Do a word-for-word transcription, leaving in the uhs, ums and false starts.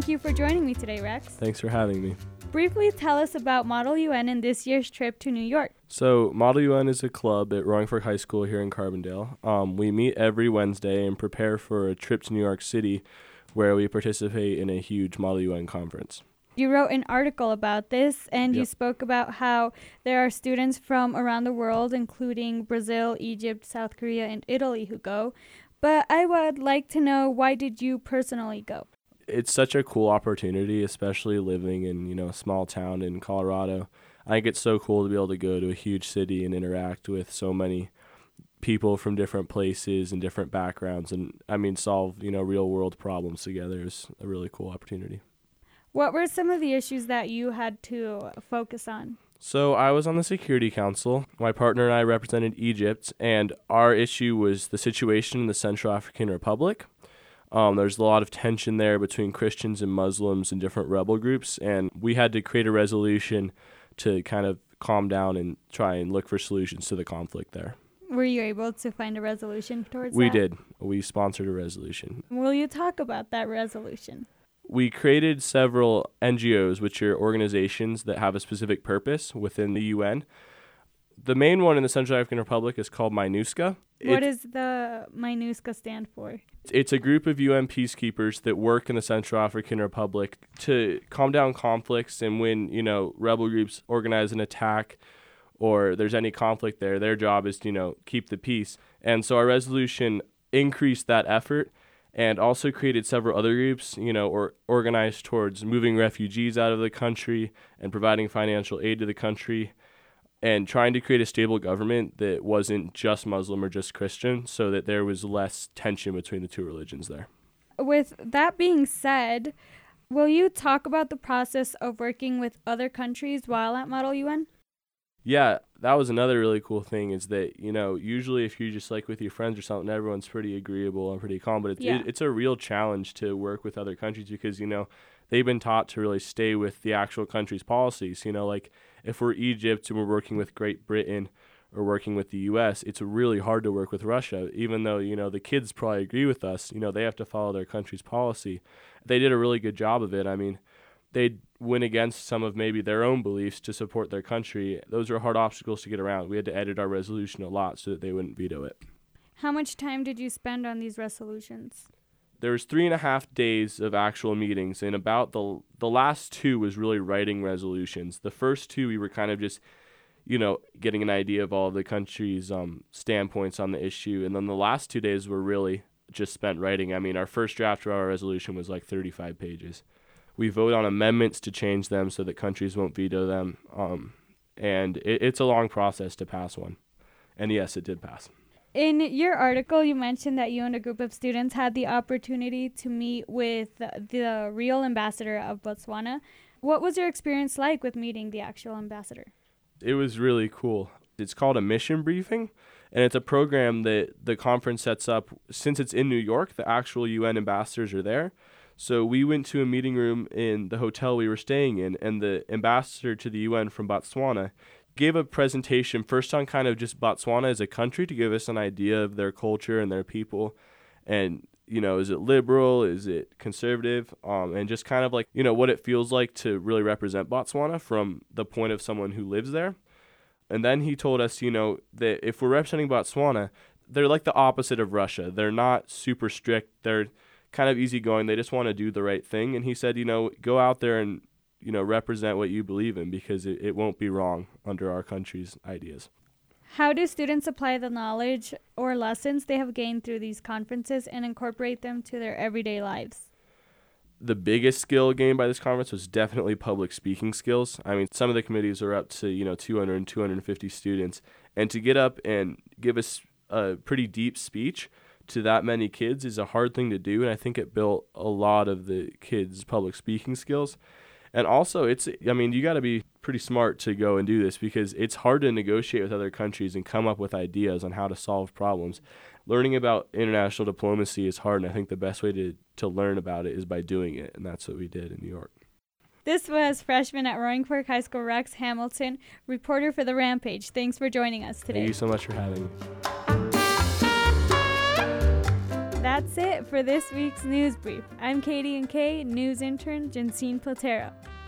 Thank you for joining me today, Rex. Thanks for having me. Briefly tell us about Model U N and this year's trip to New York. So Model U N is a club at Roaring Fork High School here in Carbondale. Um, we meet every Wednesday and prepare for a trip to New York City where we participate in a huge Model U N conference. You wrote an article about this, and Yep. you spoke about how there are students from around the world, including Brazil, Egypt, South Korea, and Italy, who go. But I would like to know, why did you personally go? It's such a cool opportunity, especially living in, you know, a small town in Colorado. I think it's so cool to be able to go to a huge city and interact with so many people from different places and different backgrounds, and I mean solve, you know, real world problems together is a really cool opportunity. What were some of the issues that you had to focus on? So I was on the Security Council. My partner and I represented Egypt, and our issue was the situation in the Central African Republic. Um, there's a lot of tension there between Christians and Muslims and different rebel groups, and we had to create a resolution to kind of calm down and try and look for solutions to the conflict there. Were you able to find a resolution towards We that? did. We sponsored a resolution. Will you talk about that resolution? We created several N G Os, which are organizations that have a specific purpose within the U N. The main one in the Central African Republic is called MINUSCA. What It's- does the MINUSCA stand for? It's a group of U N peacekeepers that work in the Central African Republic to calm down conflicts, and when, you know, rebel groups organize an attack or there's any conflict there, their job is to, you know, keep the peace. And so our resolution increased that effort and also created several other groups, you know, or organized towards moving refugees out of the country and providing financial aid to the country, and trying to create a stable government that wasn't just Muslim or just Christian, so that there was less tension between the two religions there. With that being said, will you talk about the process of working with other countries while at Model U N? Yeah, that was another really cool thing, is that, you know, usually if you're just like with your friends or something, everyone's pretty agreeable and pretty calm, but it's, Yeah. it, it's a real challenge to work with other countries because, you know, they've been taught to really stay with the actual country's policies. You know, like if we're Egypt and we're working with Great Britain or working with the U S, it's really hard to work with Russia, even though, you know, the kids probably agree with us. You know, they have to follow their country's policy. They did a really good job of it. I mean, they went against some of maybe their own beliefs to support their country. Those are hard obstacles to get around. We had to edit our resolution a lot so that they wouldn't veto it. How much time did you spend on these resolutions? There was three and a half days of actual meetings, and about the the last two was really writing resolutions. The first two, we were kind of just, you know, getting an idea of all of the country's um, standpoints on the issue, and then the last two days were really just spent writing. I mean, our first draft of our resolution was like thirty-five pages. We vote on amendments to change them so that countries won't veto them, um, and it, it's a long process to pass one. And yes, it did pass. In your article, you mentioned that you and a group of students had the opportunity to meet with the real ambassador of Botswana. What was your experience like with meeting the actual ambassador? It was really cool. It's called a mission briefing, and it's a program that the conference sets up. Since it's in New York, the actual U N ambassadors are there. So we went to a meeting room in the hotel we were staying in, and the ambassador to the U N from Botswana gave a presentation first on kind of just Botswana as a country to give us an idea of their culture and their people. And, you know, is it liberal? Is it conservative? Um, and just kind of like, you know, what it feels like to really represent Botswana from the point of someone who lives there. And then he told us, you know, that if we're representing Botswana, they're like the opposite of Russia. They're not super strict. They're kind of easygoing. They just want to do the right thing. And he said, you know, go out there and, you know, represent what you believe in, because it, it won't be wrong under our country's ideas. How do students apply the knowledge or lessons they have gained through these conferences and incorporate them to their everyday lives? The biggest skill gained by this conference was definitely public speaking skills. I mean, some of the committees are up to, you know, two hundred and two hundred fifty students. And to get up and give us a pretty deep speech to that many kids is a hard thing to do. And I think it built a lot of the kids' public speaking skills. And also, it's, I mean, you got to be pretty smart to go and do this, because it's hard to negotiate with other countries and come up with ideas on how to solve problems. Learning about international diplomacy is hard, and I think the best way to, to learn about it is by doing it, and that's what we did in New York. This was freshman at Roaring Fork High School, Rex Hamilton, reporter for The Rampage. Thanks for joining us today. Thank you so much for having me. that's it for this week's news brief. I'm Katie and Kay, news intern Jensine Platero.